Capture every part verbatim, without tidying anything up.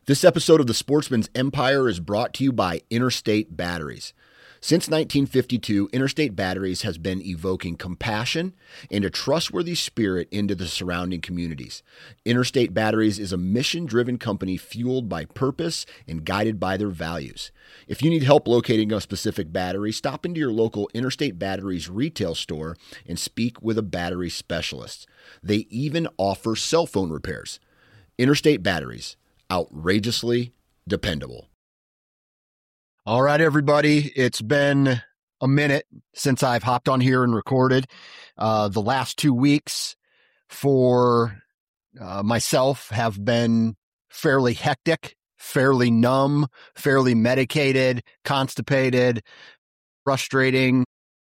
This episode of The Sportsman's Empire is brought to you by Interstate Batteries. Since nineteen fifty-two, Interstate Batteries has been evoking compassion and a trustworthy spirit into the surrounding communities. Interstate Batteries is a mission-driven company fueled by purpose and guided by their values. If you need help locating a specific battery, stop into your local Interstate Batteries retail store and speak with a battery specialist. They even offer cell phone repairs. Interstate Batteries. Outrageously dependable. All right, everybody. It's been a minute since I've hopped on here and recorded. Uh, the last two weeks for uh, myself have been fairly hectic, fairly numb, fairly medicated, constipated, frustrating,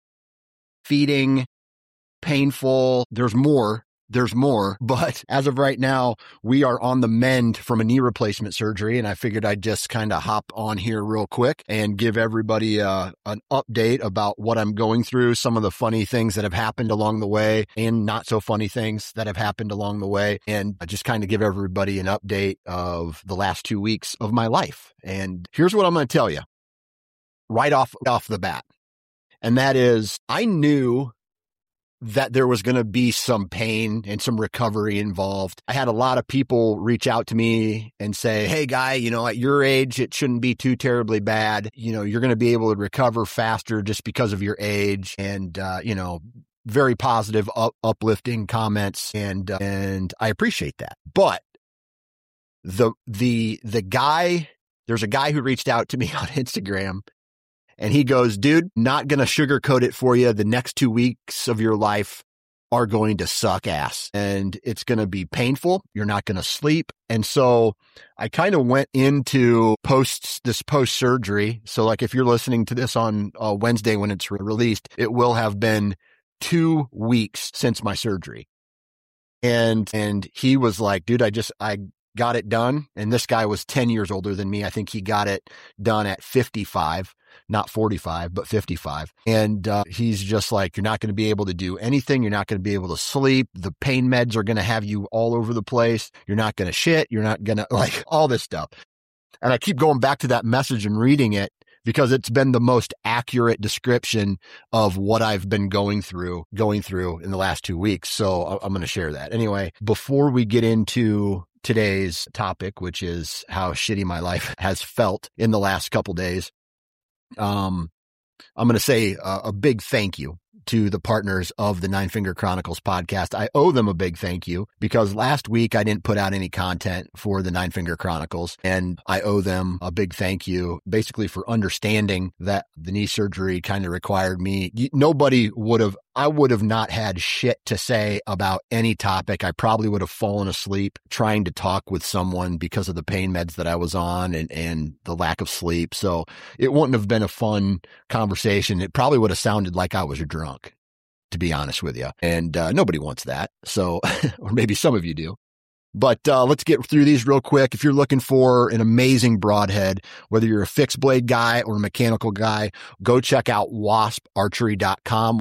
feeding, painful. There's more. There's more, but as of right now, we are on the mend from a knee replacement surgery, and I figured I'd just kind of hop on here real quick and give everybody uh, an update about what I'm going through, some of the funny things that have happened along the way, and not so funny things that have happened along the way, and just kind of give everybody an update of the last two weeks of my life. And here's what I'm going to tell you right off, off the bat, and that is I knew that there was going to be some pain and some recovery involved. I had a lot of people reach out to me and say, hey, guy, you know, at your age, it shouldn't be too terribly bad. You know, you're going to be able to recover faster just because of your age. And, uh, you know, very positive, up, uplifting comments. And, uh, and I appreciate that. But the, the, the guy, there's a guy who reached out to me on Instagram. And he goes, dude, not going to sugarcoat it for you. The next two weeks of your life are going to suck ass and it's going to be painful. You're not going to sleep. And so I kind of went into post this post surgery. So like if you're listening to this on uh, Wednesday when it's re- released, it will have been two weeks since my surgery. And, and he was like, dude, I just, I got it done. And this guy was ten years older than me. I think he got it done at fifty-five. Not forty-five, but fifty-five. And uh, he's just like, you're not going to be able to do anything. You're not going to be able to sleep. The pain meds are going to have you all over the place. You're not going to shit. You're not going to like all this stuff. And I keep going back to that message and reading it because it's been the most accurate description of what I've been going through, going through in the last two weeks. So I'm going to share that. Anyway, before we get into today's topic, which is how shitty my life has felt in the last couple days, Um, I'm going to say a, a big thank you to the partners of the Nine Finger Chronicles podcast. I owe them a big thank you because last week I didn't put out any content for the Nine Finger Chronicles, and I owe them a big thank you basically for understanding that the knee surgery kind of required me. Nobody would have, I would have not had shit to say about any topic. I probably would have fallen asleep trying to talk with someone because of the pain meds that I was on and, and the lack of sleep. So it wouldn't have been a fun conversation. It probably would have sounded like I was drunk, to be honest with you. And uh, nobody wants that. So, or maybe some of you do. But uh, let's get through these real quick. If you're looking for an amazing broadhead, whether you're a fixed blade guy or a mechanical guy, go check out wasp archery dot com.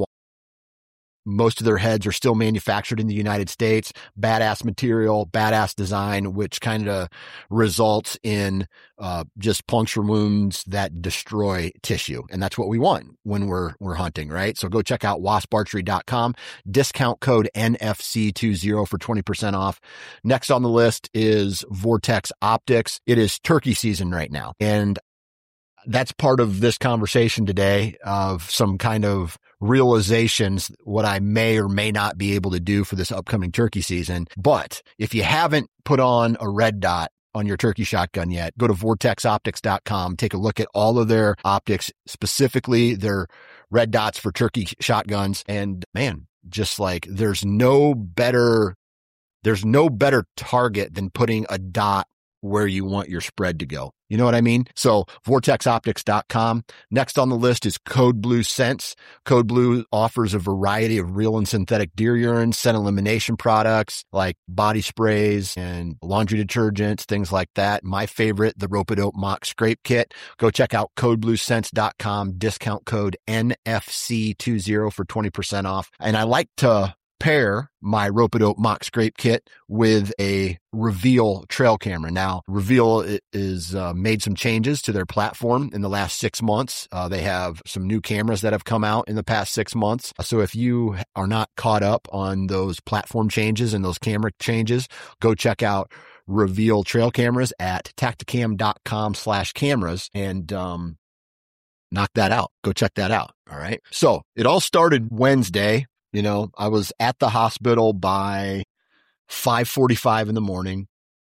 Most of their heads are still manufactured in the United States. Badass material, badass design, which kind of results in uh, just puncture wounds that destroy tissue. And that's what we want when we're we're hunting, right? So go check out wasp archery dot com. Discount code N F C twenty for twenty percent off. Next on the list is Vortex Optics. It is turkey season right now. And that's part of this conversation today of some kind of realizations, what I may or may not be able to do for this upcoming turkey season. But if you haven't put on a red dot on your turkey shotgun yet, go to vortex optics dot com, take a look at all of their optics, specifically their red dots for turkey shotguns. And man, just like there's no better, there's no better target than putting a dot where you want your spread to go. You know what I mean? So vortex optics dot com. Next on the list is Code Blue Scents. Code Blue offers a variety of real and synthetic deer urine, scent elimination products like body sprays and laundry detergents, things like that. My favorite, the Rope-A-Dope Mock Scrape Kit. Go check out code blue scents dot com. Discount code N F C twenty for twenty percent off. And I like to pair my Rope-A-Dope mock scrape kit with a Reveal trail camera. Now, Reveal is uh, made some changes to their platform in the last six months. Uh, they have some new cameras that have come out in the past six months. So if you are not caught up on those platform changes and those camera changes, go check out Reveal trail cameras at tacticam.com slash cameras and um, knock that out. Go check that out. All right. So it all started Wednesday. You know, I was at the hospital by five forty-five in the morning.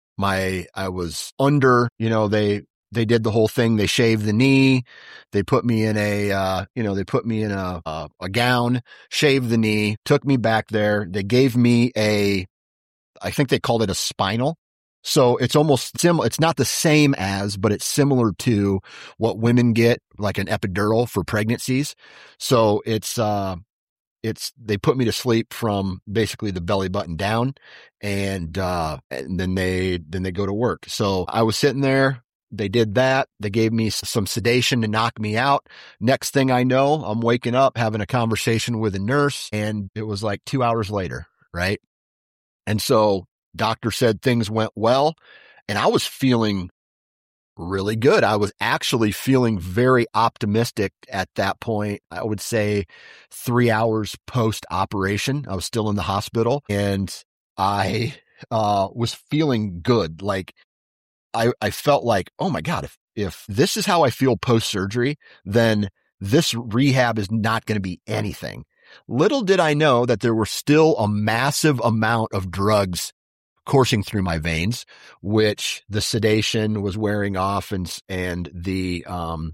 My, I was under, you know, they, they did the whole thing. They shaved the knee. They put me in a, uh, you know, they put me in a, a, a gown, shaved the knee, took me back there. They gave me a, I think they called it a spinal. So it's almost similar. It's not the same as, but it's similar to what women get, like an epidural for pregnancies. So it's, uh, It's, they put me to sleep from basically the belly button down and, uh, and then they, then they go to work. So I was sitting there. They did that. They gave me some sedation to knock me out. Next thing I know, I'm waking up having a conversation with a nurse, and it was like two hours later. Right. And so doctor said things went well, and I was feeling really good. I was actually feeling very optimistic at that point. I would say three hours post operation, I was still in the hospital, and I uh, was feeling good. Like I, I felt like, oh my God, if, if this is how I feel post surgery, then this rehab is not going to be anything. Little did I know that there were still a massive amount of drugs coursing through my veins, which the sedation was wearing off, and and the um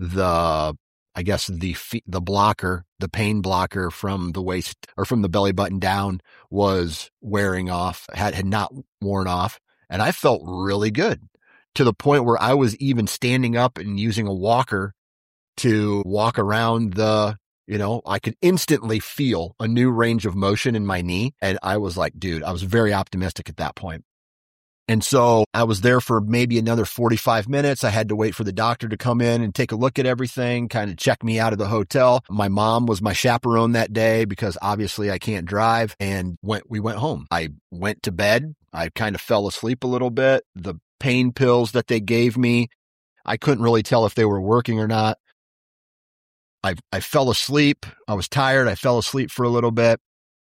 the I guess the the blocker, the pain blocker from the waist or from the belly button down was wearing off, had had not worn off, and I felt really good to the point where I was even standing up and using a walker to walk around the. You know, I could instantly feel a new range of motion in my knee. And I was like, dude, I was very optimistic at that point. And so I was there for maybe another forty-five minutes. I had to wait for the doctor to come in and take a look at everything, kind of check me out of the hotel. My mom was my chaperone that day because obviously I can't drive, and went, we went home. I went to bed. I kind of fell asleep a little bit. The pain pills that they gave me, I couldn't really tell if they were working or not. I, I fell asleep. I was tired. I fell asleep for a little bit.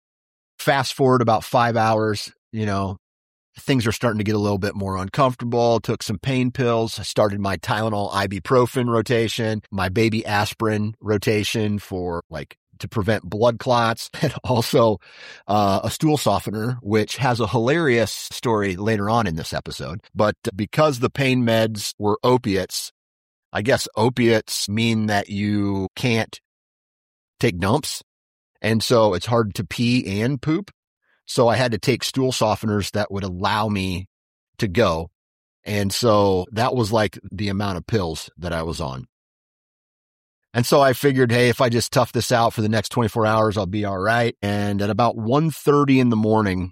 Fast forward about five hours, you know, things are starting to get a little bit more uncomfortable. Took some pain pills. I started my Tylenol ibuprofen rotation, my baby aspirin rotation for like to prevent blood clots, and also uh, a stool softener, which has a hilarious story later on in this episode. But because the pain meds were opiates, I guess opiates mean that you can't take dumps. And so it's hard to pee and poop. So I had to take stool softeners that would allow me to go. And so that was like the amount of pills that I was on. And so I figured, hey, if I just tough this out for the next twenty-four hours, I'll be all right. And at about one thirty in the morning,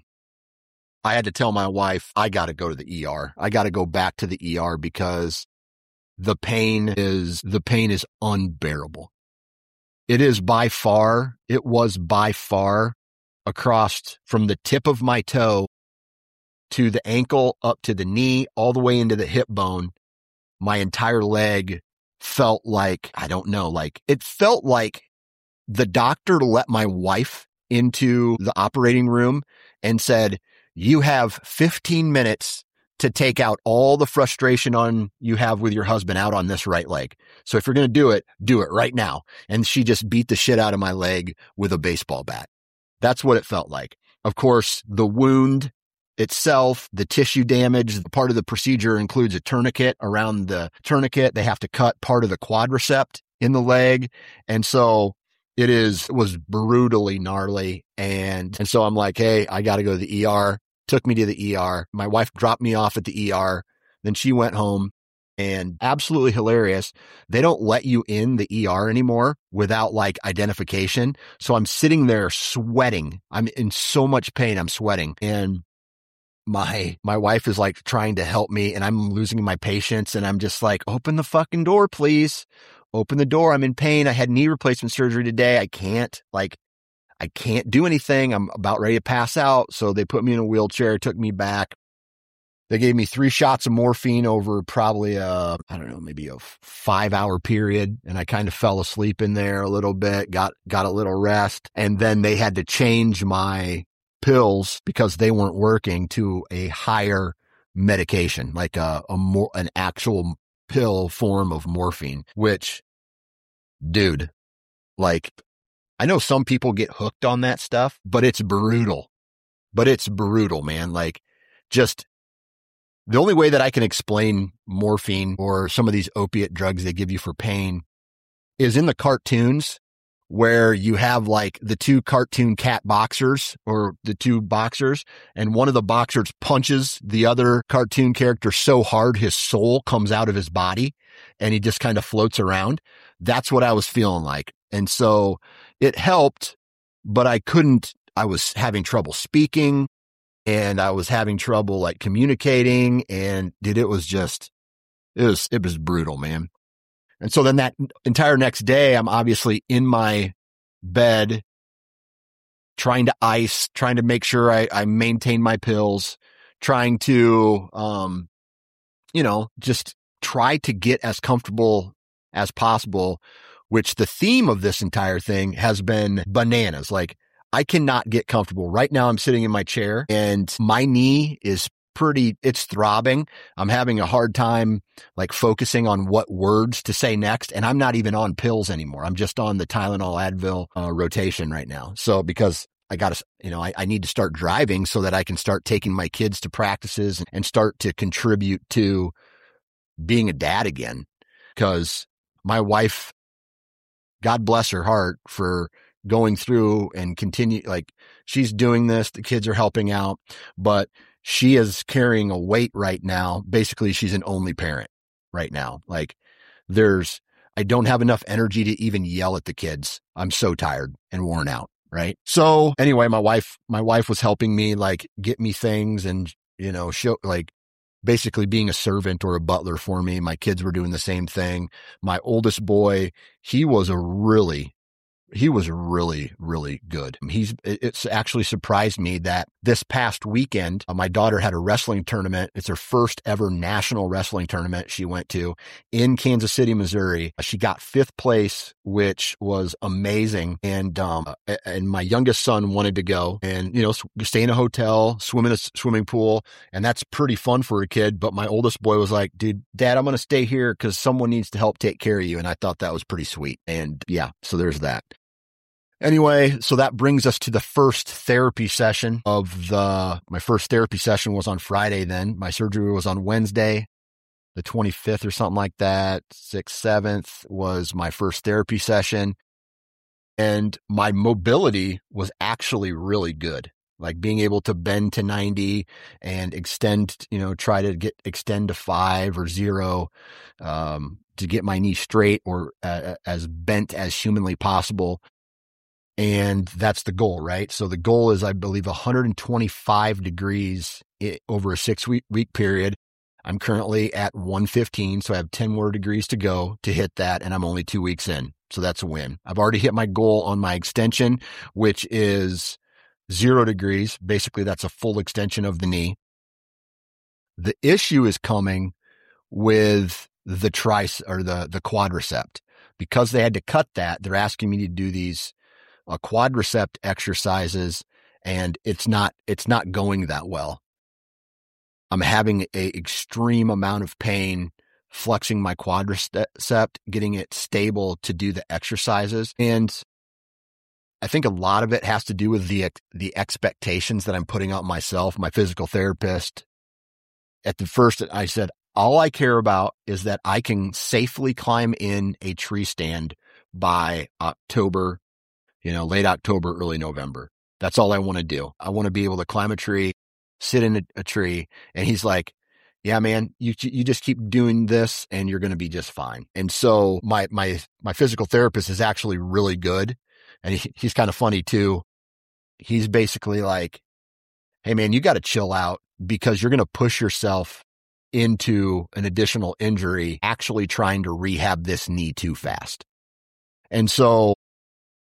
I had to tell my wife, I got to go to the E R. I got to go back to the E R because The pain is, the pain is unbearable. It is by far, it was by far across from the tip of my toe to the ankle, up to the knee, all the way into the hip bone. My entire leg felt like, I don't know, like it felt like the doctor let my wife into the operating room and said, you have fifteen minutes to take out all the frustration on you have with your husband out on this right leg. So if you're going to do it, do it right now. And she just beat the shit out of my leg with a baseball bat. That's what it felt like. Of course, the wound itself, the tissue damage, part of the procedure includes a tourniquet. Around the tourniquet, they have to cut part of the quadricep in the leg. And so it is, it was brutally gnarly. And, and so I'm like, hey, I got to go to the E R. Took me to the E R. My wife dropped me off at the E R. Then she went home, and absolutely hilarious. They don't let you in the E R anymore without like identification. So I'm sitting there sweating. I'm in so much pain. I'm sweating. And my, my wife is like trying to help me, and I'm losing my patience. And I'm just like, open the fucking door, please. Open the door. I'm in pain. I had knee replacement surgery today. I can't like, I can't do anything. I'm about ready to pass out. So they put me in a wheelchair, took me back. They gave me three shots of morphine over probably a, I don't know, maybe a five hour period. And I kind of fell asleep in there a little bit, got, got a little rest. And then they had to change my pills because they weren't working to a higher medication, like a, a more, an actual pill form of morphine, which, dude, like, I know some people get hooked on that stuff, but it's brutal, but it's brutal, man. Like, just the only way that I can explain morphine or some of these opiate drugs they give you for pain is in the cartoons where you have like the two cartoon cat boxers or the two boxers, and one of the boxers punches the other cartoon character so hard his soul comes out of his body and he just kind of floats around. That's what I was feeling like. And so it helped, but I couldn't, I was having trouble speaking and I was having trouble like communicating, and dude, it was just, it was, it was brutal, man. And so then that entire next day, I'm obviously in my bed trying to ice, trying to make sure I, I maintain my pills, trying to, um, you know, just try to get as comfortable as possible, which the theme of this entire thing has been bananas. Like, I cannot get comfortable. Right now I'm sitting in my chair and my knee is pretty, it's throbbing. I'm having a hard time like focusing on what words to say next. And I'm not even on pills anymore. I'm just on the Tylenol Advil uh, rotation right now. So because I got to, you know, I, I need to start driving so that I can start taking my kids to practices and start to contribute to being a dad again. Because my wife, God bless her heart for going through and continue, like, she's doing this, the kids are helping out, but she is carrying a weight right now. Basically, she's an only parent right now. Like, there's, I don't have enough energy to even yell at the kids. I'm so tired and worn out. Right. So anyway, my wife, my wife was helping me like get me things and, you know, show like basically being a servant or a butler for me. My kids were doing the same thing. My oldest boy, he was a really, he was really, really good. He's, it's actually surprised me that this past weekend, uh, my daughter had a wrestling tournament. It's her first ever national wrestling tournament she went to in Kansas City, Missouri. She got fifth place, which was amazing. And, um, and my youngest son wanted to go and, you know, stay in a hotel, swim in a swimming pool. And that's pretty fun for a kid. But my oldest boy was like, dude, Dad, I'm going to stay here because someone needs to help take care of you. And I thought that was pretty sweet. And yeah, so there's that. Anyway, so that brings us to the first therapy session of the, my first therapy session was on Friday then. My surgery was on Wednesday, the twenty-fifth or something like that. sixth, seventh was my first therapy session. And my mobility was actually really good. Like being able to bend to ninety and extend, you know, try to get, extend to five or zero, um, to get my knee straight or uh, as bent as humanly possible. And that's the goal, right? So the goal is, I believe, one hundred twenty-five degrees over a six week, week period. I'm currently at one fifteen. So I have ten more degrees to go to hit that. And I'm only two weeks in. So that's a win. I've already hit my goal on my extension, which is zero degrees. Basically, that's a full extension of the knee. The issue is coming with the trice or the, the quadricep. Because they had to cut that, they're asking me to do these Uh, quadricep exercises, and it's not, it's not going that well. I'm having a extreme amount of pain flexing my quadricep, getting it stable to do the exercises. And I think a lot of it has to do with the, the expectations that I'm putting on myself. My physical therapist, at the first, I said, all I care about is that I can safely climb in a tree stand by October, you know, late October, early November. That's all I want to do. I want to be able to climb a tree, sit in a, a tree. And he's like, yeah, man, you, you just keep doing this and you're going to be just fine. And so my, my, my physical therapist is actually really good. And he, he's kind of funny too. He's basically like, hey man, you got to chill out because you're going to push yourself into an additional injury, actually trying to rehab this knee too fast. And so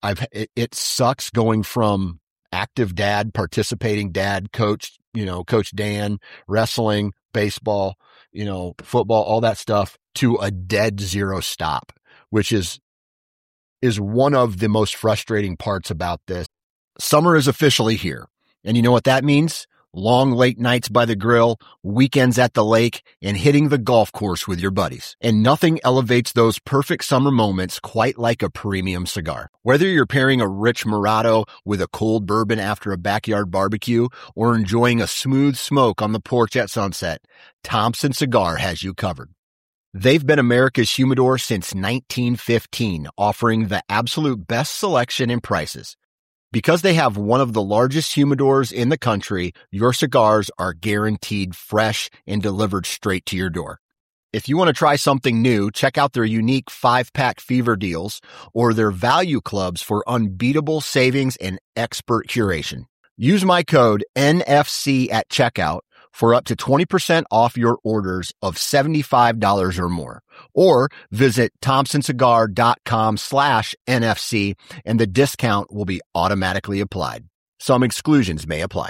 I've, it, it sucks going from active dad, participating dad, coach, you know, Coach Dan, wrestling, baseball, you know, football, all that stuff, to a dead zero stop, which is, is one of the most frustrating parts about this. Summer is officially here. And you know what that means? Long late nights by the grill, weekends at the lake, and hitting the golf course with your buddies. And nothing elevates those perfect summer moments quite like a premium cigar. Whether you're pairing a rich Murado with a cold bourbon after a backyard barbecue or enjoying a smooth smoke on the porch at sunset, Thompson Cigar has you covered. They've been America's humidor since nineteen fifteen, offering the absolute best selection and prices. Because they have one of the largest humidors in the country, your cigars are guaranteed fresh and delivered straight to your door. If you want to try something new, check out their unique five-pack fever deals or their value clubs for unbeatable savings and expert curation. Use my code N F C at checkout for up to twenty percent off your orders of seventy-five dollars or more. Or visit thompsoncigar.com slash NFC and the discount will be automatically applied. Some exclusions may apply.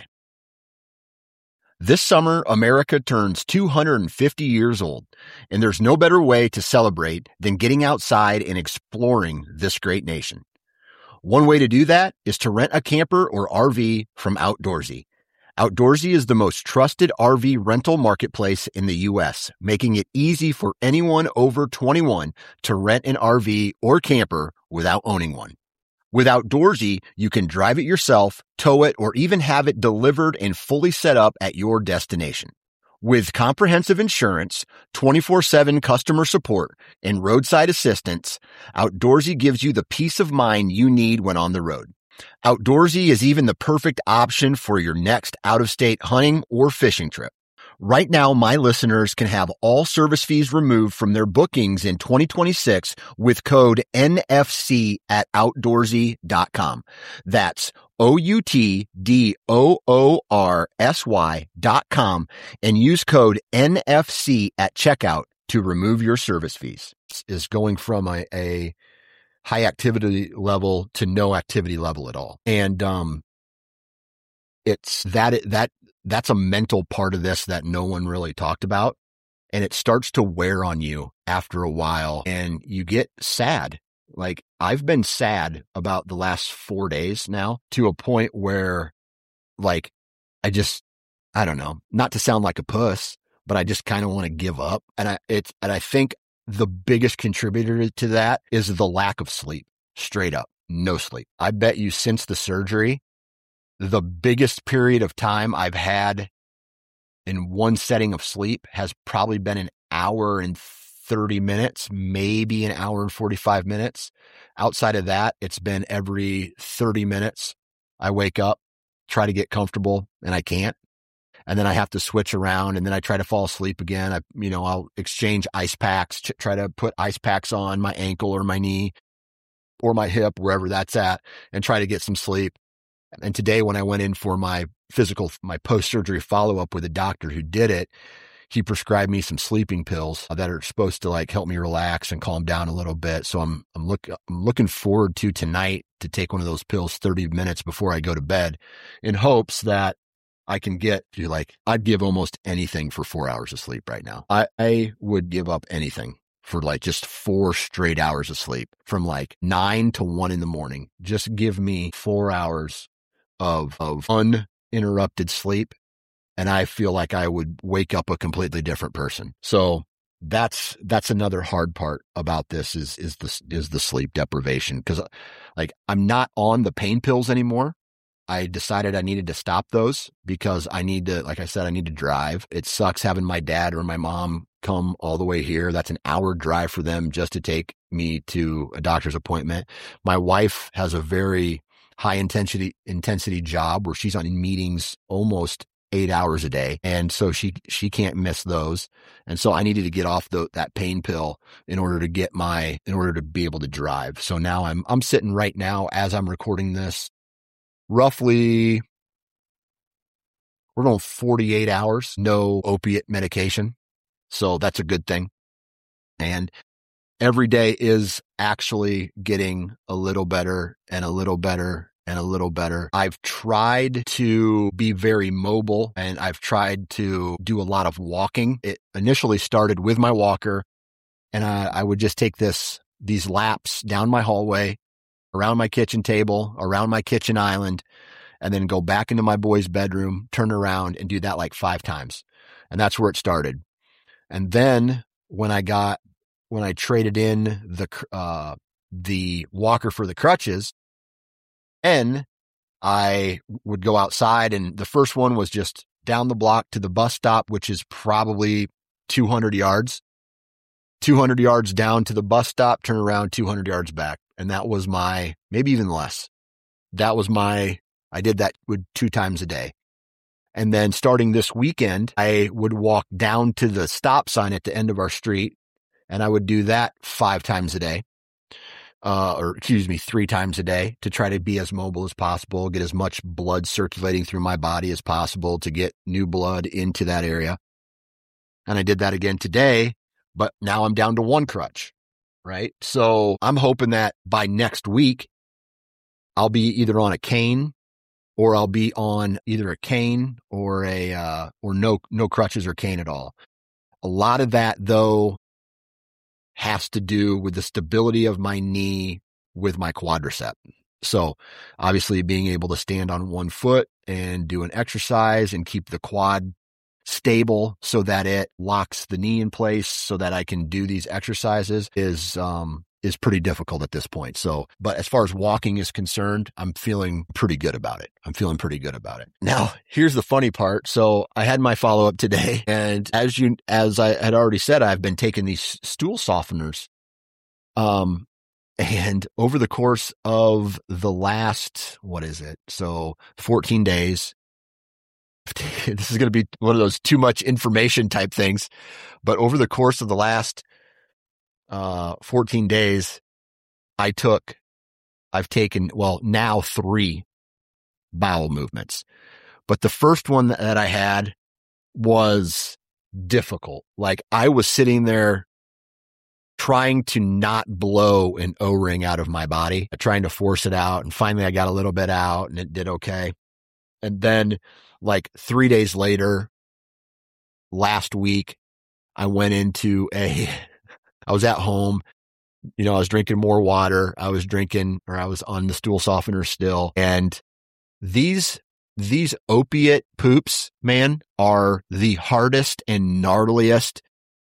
This summer, America turns two hundred fifty years old, and there's no better way to celebrate than getting outside and exploring this great nation. One way to do that is to rent a camper or R V from Outdoorsy. Outdoorsy is the most trusted R V rental marketplace in the U S, making it easy for anyone over twenty-one to rent an R V or camper without owning one. With Outdoorsy, you can drive it yourself, tow it, or even have it delivered and fully set up at your destination. With comprehensive insurance, twenty-four seven customer support, and roadside assistance, Outdoorsy gives you the peace of mind you need when on the road. Outdoorsy is even the perfect option for your next out-of-state hunting or fishing trip. Right now, my listeners can have all service fees removed from their bookings in twenty twenty-six with code N F C at outdoorsy dot com. That's O U T D O O R S Y dot com and use code N F C at checkout to remove your service fees. Is going from a, a high activity level to no activity level at all. And, um, it's that, that, that's a mental part of this that no one really talked about. And it starts to wear on you after a while and you get sad. Like I've been sad about the last four days now to a point where like, I just, I don't know, not to sound like a puss, but I just kind of want to give up. And I, it's, and I think the biggest contributor to that is the lack of sleep. Straight up, no sleep. I bet you since the surgery, the biggest period of time I've had in one setting of sleep has probably been an hour and thirty minutes, maybe an hour and forty-five minutes. Outside of that, it's been every thirty minutes. I wake up, try to get comfortable, and I can't. And then I have to switch around and then I try to fall asleep again. I, you know, I'll exchange ice packs, try to put ice packs on my ankle or my knee or my hip, wherever that's at, and try to get some sleep. And today when I went in for my physical, my post-surgery follow-up with a doctor who did it, he prescribed me some sleeping pills that are supposed to like help me relax and calm down a little bit. So I'm, I'm look, I'm looking forward to tonight to take one of those pills thirty minutes before I go to bed in hopes that I can get to like, I'd give almost anything for four hours of sleep right now. I, I would give up anything for like just four straight hours of sleep from like nine to one in the morning. Just give me four hours of, of uninterrupted sleep. And I feel like I would wake up a completely different person. So that's, that's another hard part about this is, is the, is the sleep deprivation. Cause like I'm not on the pain pills anymore. I decided I needed to stop those because I need to, like I said, I need to drive. It sucks having my dad or my mom come all the way here. That's an hour drive for them just to take me to a doctor's appointment. My wife has a very high intensity, intensity job where she's on meetings almost eight hours a day. And so she, she can't miss those. And so I needed to get off the, that pain pill in order to get my, in order to be able to drive. So now I'm, I'm sitting right now as I'm recording this, roughly, we're going forty-eight hours, no opiate medication. So that's a good thing. And every day is actually getting a little better and a little better and a little better. I've tried to be very mobile and I've tried to do a lot of walking. It initially started with my walker, and I, I would just take this, these laps down my hallway, around my kitchen table, around my kitchen island, and then go back into my boy's bedroom, turn around and do that like five times. And that's where it started. And then when I got, when I traded in the, uh, the walker for the crutches, and I would go outside, and the first one was just down the block to the bus stop, which is probably two hundred yards, two hundred yards down to the bus stop, turn around two hundred yards back. And that was my, maybe even less. That was my, I did that with two times a day. And then starting this weekend, I would walk down to the stop sign at the end of our street, and I would do that five times a day. Uh, or excuse me, three times a day to try to be as mobile as possible, get as much blood circulating through my body as possible to get new blood into that area. And I did that again today, but now I'm down to one crutch, right? So I'm hoping that by next week, I'll be either on a cane or I'll be on either a cane or a, uh, or no, no crutches or cane at all. A lot of that though has to do with the stability of my knee with my quadricep. So obviously being able to stand on one foot and do an exercise and keep the quad stable so that it locks the knee in place so that I can do these exercises is, um, is pretty difficult at this point. So, but as far as walking is concerned, I'm feeling pretty good about it. I'm feeling pretty good about it. Now, here's the funny part. So I had my follow up today, and as you, as I had already said, I've been taking these stool softeners. Um, and over the course of the last, what is it? So fourteen days, this is going to be one of those too much information type things, but over the course of the last uh, fourteen days, I took, I've taken, well, now three bowel movements, but the first one that I had was difficult. Like I was sitting there trying to not blow an O-ring out of my body, trying to force it out. And finally I got a little bit out and it did okay. And then like three days later, last week, I went into a, I was at home, you know, I was drinking more water. I was drinking, or I was on the stool softener still. And these, these opiate poops, man, are the hardest and gnarliest.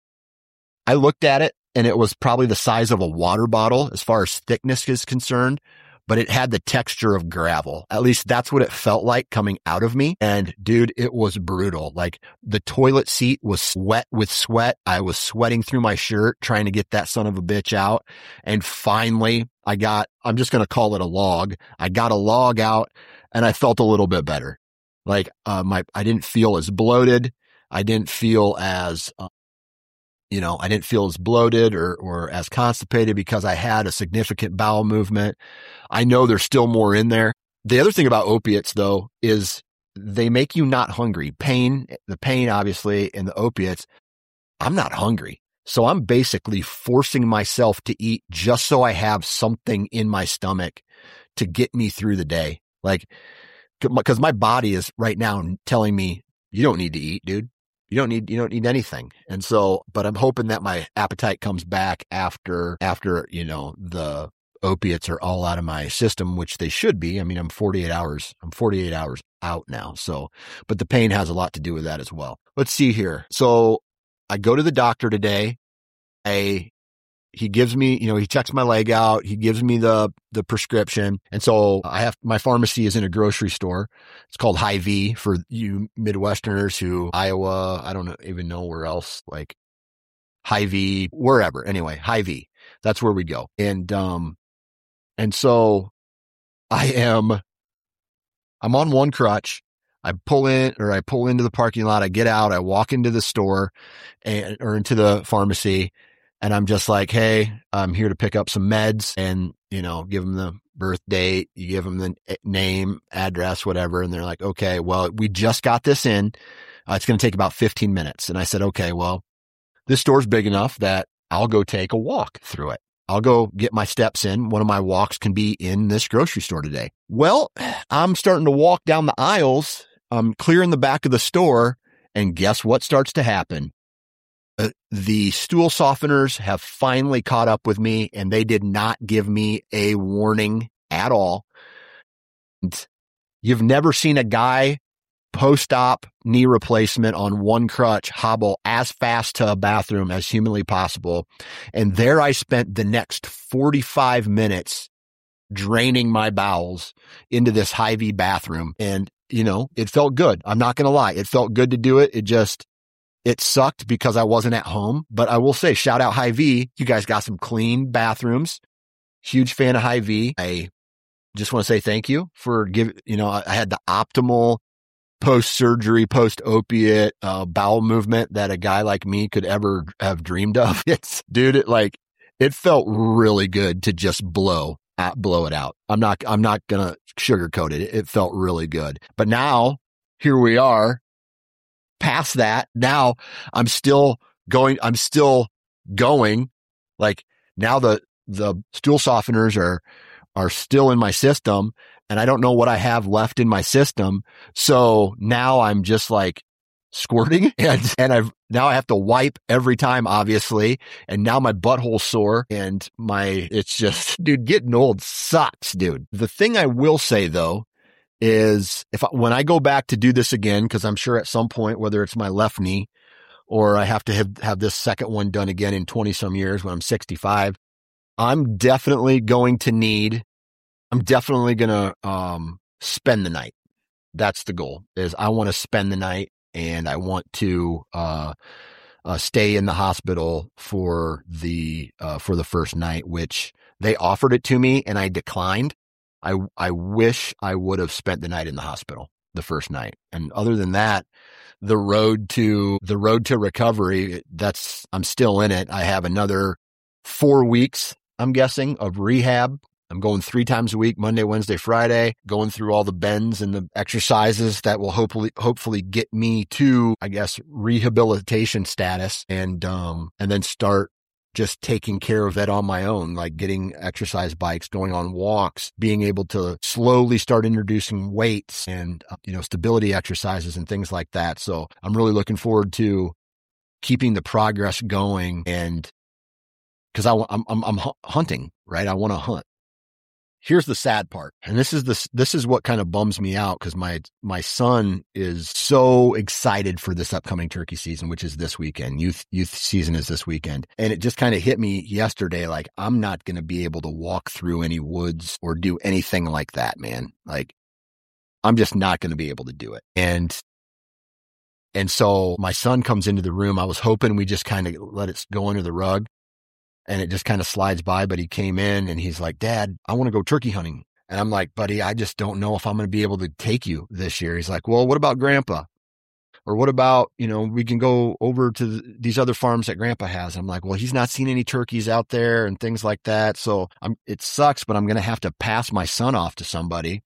I looked at it and it was probably the size of a water bottle as far as thickness is concerned, but it had the texture of gravel. At least that's what it felt like coming out of me. And dude, it was brutal. Like the toilet seat was wet with sweat. I was sweating through my shirt trying to get that son of a bitch out. And finally I got, I'm just going to call it a log. I got a log out and I felt a little bit better. Like, uh, my, I didn't feel as bloated. I didn't feel as, uh, you know, I didn't feel as bloated or, or as constipated because I had a significant bowel movement. I know there's still more in there. The other thing about opiates though, is they make you not hungry. Pain, the pain, obviously, and the opiates, I'm not hungry. So I'm basically forcing myself to eat just so I have something in my stomach to get me through the day. Like, because my body is right now telling me, you don't need to eat, dude. You don't need, you don't need anything. And so, but I'm hoping that my appetite comes back after, after, you know, the opiates are all out of my system, which they should be. I mean, I'm forty-eight hours, I'm forty-eight hours out now. So, but the pain has a lot to do with that as well. Let's see here. So I go to the doctor today. I, he gives me, you know, he checks my leg out. He gives me the, the prescription. And so I have, my pharmacy is in a grocery store. It's called Hy-Vee for you Midwesterners who Iowa, I don't even know where else, like Hy-Vee, wherever. Anyway, Hy-Vee, that's where we go. And, um, and so I am, I'm on one crutch. I pull in or I pull into the parking lot. I get out, I walk into the store and, or into the pharmacy. And I'm just like, hey, I'm here to pick up some meds, and, you know, give them the birth date, you give them the name, address, whatever. And they're like, okay, well, we just got this in. Uh, it's going to take about fifteen minutes. And I said, okay, well, this store's big enough that I'll go take a walk through it. I'll go get my steps in. One of my walks can be in this grocery store today. Well, I'm starting to walk down the aisles. I'm clearing the back of the store. And guess what starts to happen? Uh, the stool softeners have finally caught up with me, and they did not give me a warning at all. And you've never seen a guy post-op knee replacement on one crutch hobble as fast to a bathroom as humanly possible. And there I spent the next forty-five minutes draining my bowels into this Hy-Vee bathroom. And, you know, it felt good. I'm not going to lie. It felt good to do it. It just, it sucked because I wasn't at home. But I will say, shout out Hy-Vee. You guys got some clean bathrooms. Huge fan of Hy-Vee. I just want to say thank you for giving, you know, I had the optimal post-surgery, post-opiate uh, bowel movement that a guy like me could ever have dreamed of. It's, dude, it like, it felt really good to just blow, uh, blow it out. I'm not, I'm not gonna sugarcoat it. It felt really good. But now, here we are, past that. Now, I'm still going, I'm still going, like, now the, the stool softeners are, are still in my system. And I don't know what I have left in my system. So now I'm just like squirting and, and I've, now I have to wipe every time, obviously. And now my butthole's sore and my, it's just, dude, getting old sucks, dude. The thing I will say though, is if I, when I go back to do this again, cause I'm sure at some point, whether it's my left knee or I have to have, have this second one done again in twenty some years when I'm sixty-five, I'm definitely going to need I'm definitely going to um, spend the night. That's the goal, is I want to spend the night and I want to uh, uh, stay in the hospital for the uh, for the first night, which they offered it to me and I declined. I I wish I would have spent the night in the hospital the first night. And other than that, the road to the road to recovery, that's I'm still in it. I have another four weeks, I'm guessing, of rehab. I'm going three times a week, Monday, Wednesday, Friday, going through all the bends and the exercises that will hopefully, hopefully get me to, I guess, rehabilitation status and, um, and then start just taking care of it on my own, like getting exercise bikes, going on walks, being able to slowly start introducing weights and, uh, you know, stability exercises and things like that. So I'm really looking forward to keeping the progress going. And cause I, I'm, I'm, I'm hunting, right? I want to hunt. Here's the sad part. And this is this, this is what kind of bums me out because my, my son is so excited for this upcoming turkey season, which is this weekend. Youth, youth season is this weekend. And it just kind of hit me yesterday. Like, I'm not going to be able to walk through any woods or do anything like that, man. Like, I'm just not going to be able to do it. And, and so my son comes into the room. I was hoping we just kind of let it go under the rug. And it just kind of slides by, but he came in and he's like, Dad, I want to go turkey hunting. And I'm like, buddy, I just don't know if I'm going to be able to take you this year. He's like, well, what about Grandpa? Or what about, you know, we can go over to th- these other farms that Grandpa has. I'm like, well, he's not seen any turkeys out there and things like that. So I'm, it sucks, but I'm going to have to pass my son off to somebody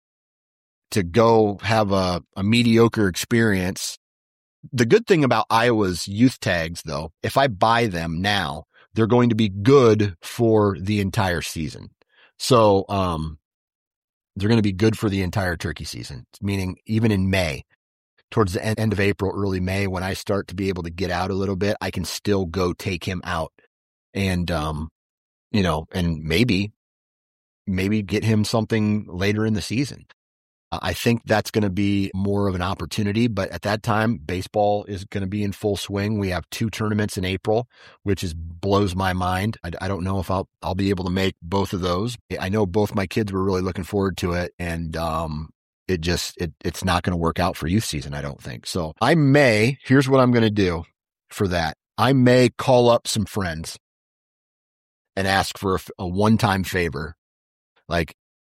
to go have a, a mediocre experience. The good thing about Iowa's youth tags, though, if I buy them now, they're going to be good for the entire season. So, um, they're going to be good for the entire turkey season, meaning even in May, towards the end of April, early May, when I start to be able to get out a little bit, I can still go take him out and, um, you know, and maybe, maybe get him something later in the season. I think that's going to be more of an opportunity, but at that time, baseball is going to be in full swing. We have two tournaments in April, which is blows my mind. I, I don't know if I'll I'll be able to make both of those. I know both my kids were really looking forward to it, and um, it just it it's not going to work out for youth season, I don't think. So I may. Here's what I'm going to do for that. I may call up some friends and ask for a, a one-time favor, like.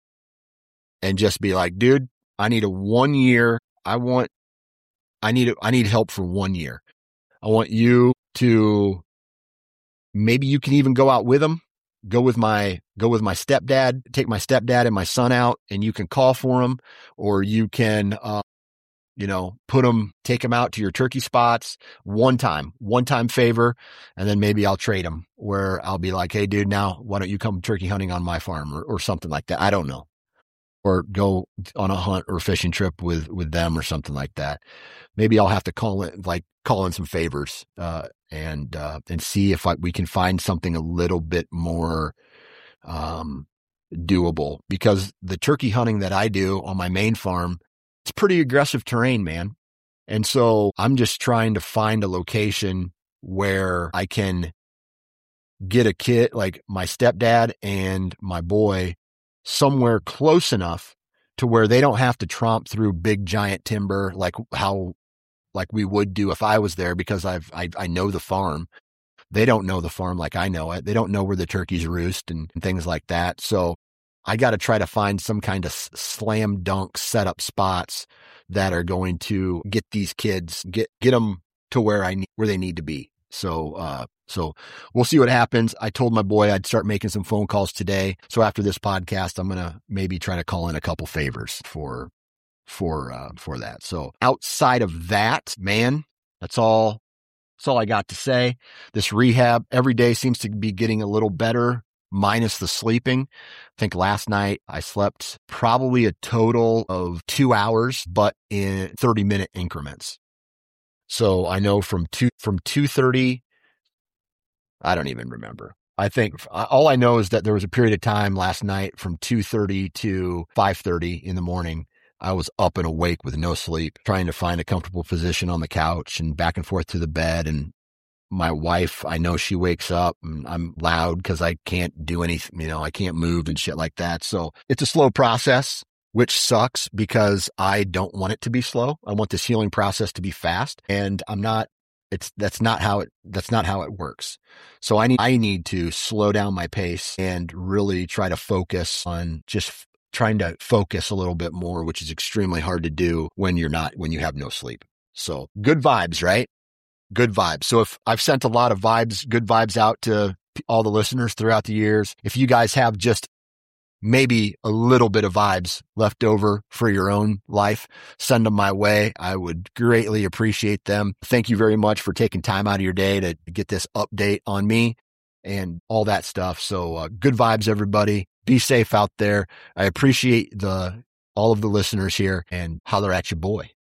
And just be like, dude, I need a one year. I want, I need, I need help for one year. I want you to, maybe you can even go out with them, go with my, go with my stepdad, take my stepdad and my son out and you can call for them or you can, uh, you know, put them, take them out to your turkey spots one time, one time favor. And then maybe I'll trade them where I'll be like, hey dude, now why don't you come turkey hunting on my farm or, or something like that? I don't know. Or go on a hunt or fishing trip with, with them or something like that. Maybe I'll have to call it, like call in some favors, uh, and, uh, and see if I, we can find something a little bit more, um, doable, because the turkey hunting that I do on my main farm, it's pretty aggressive terrain, man. And so I'm just trying to find a location where I can get a kid, like my stepdad and my boy, somewhere close enough to where they don't have to tromp through big giant timber like how like we would do if I was there, because I've I, I know the farm. They don't know the farm like I know it. They don't know where the turkeys roost and, and things like that. So I got to try to find some kind of slam dunk setup spots that are going to get these kids, get, get them to where I need, where they need to be. So, uh, so we'll see what happens. I told my boy I'd start making some phone calls today. So after this podcast, I'm going to maybe try to call in a couple favors for, for, uh, for that. So outside of that, man, that's all, that's all I got to say. This rehab every day seems to be getting a little better, minus the sleeping. I think last night I slept probably a total of two hours, but in thirty minute increments. So I know from two, from two thirty, I don't even remember. I think all I know is that there was a period of time last night from two thirty to five thirty in the morning. I was up and awake with no sleep, trying to find a comfortable position on the couch and back and forth to the bed. And my wife, I know she wakes up and I'm loud because I can't do anything, you know, I can't move and shit like that. So it's a slow process, which sucks because I don't want it to be slow. I want this healing process to be fast, and I'm not, it's, that's not how it, that's not how it works. So I need, I need to slow down my pace and really try to focus on just f- trying to focus a little bit more, which is extremely hard to do when you're not, when you have no sleep. So good vibes, right? Good vibes. So if I've sent a lot of vibes, good vibes out to all the listeners throughout the years, if you guys have just maybe a little bit of vibes left over for your own life, send them my way. I would greatly appreciate them. Thank you very much for taking time out of your day to get this update on me and all that stuff. So uh, good vibes, everybody. Be safe out there. I appreciate the all of the listeners here, and holler at your boy.